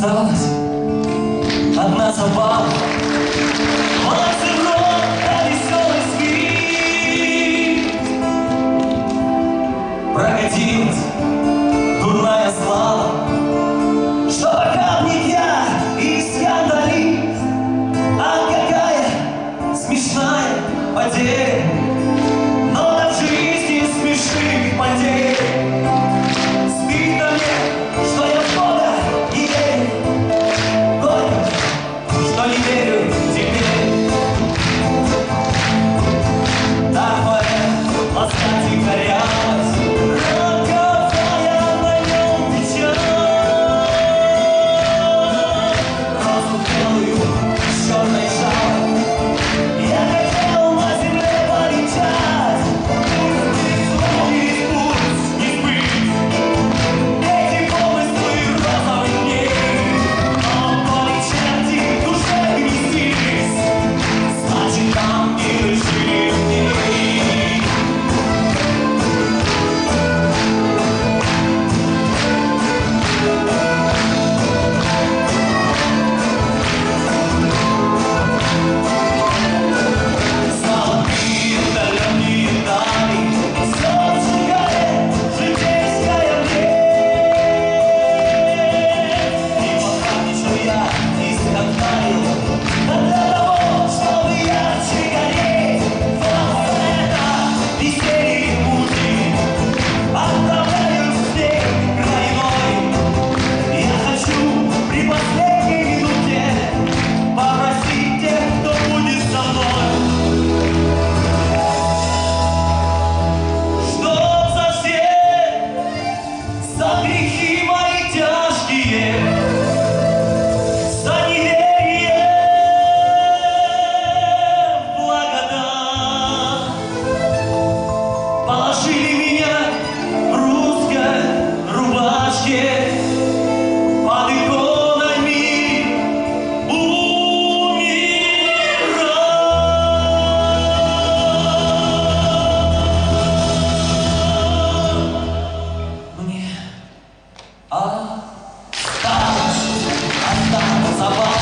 осталась одна собака. Волосы в рот, да веселый свист. Прокатилась дурная слава, что похабник я и скандалист. А какая смешная потеря, но на жизни смешных потерь. Стыдно мне, что я в Бога не верю, горько, что не верю теперь. Так моя ласкать и корялась, роковая на нем печаль. Розу белую с черной жалой я хотел на земле полетать. Пусть не сбыть эти помыслы розовых дней, но коли черти в душе гнездились, значит там и жили в ней. Стало мир далекие дали, все сжигает житейская мне. И похабничал я и скандалил, а для того, чтобы ярче гореть. Вот это веселье пути отправляют в снег крайной. Я хочу при последней минуте попросить тех, кто будет со мной, чтоб за все, за грехи мои тяжкие, за неверие в благодать, положили меня в русской рубашке под иконами умирать. Мне осталась одна собака.